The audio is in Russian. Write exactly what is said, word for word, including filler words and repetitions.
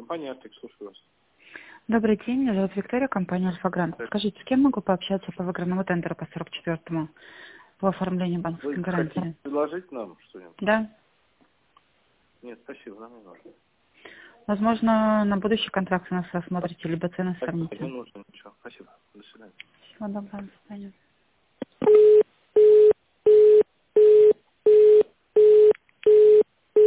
компания «Артик», слушаю вас. Добрый день, меня зовут Виктория, компания «Альфа-Грант». Скажите, с кем могу пообщаться по выигранному тендеру по сорок четвёртому по оформлению банковской Вы гарантии? хотите предложить нам что-нибудь? Да. Нет, спасибо, нам не нужно. Возможно, на будущий контракт у нас рассмотрите, либо цены Спасибо, не сравните. нужно ничего. Спасибо. До свидания. Всего доброго, до свидания.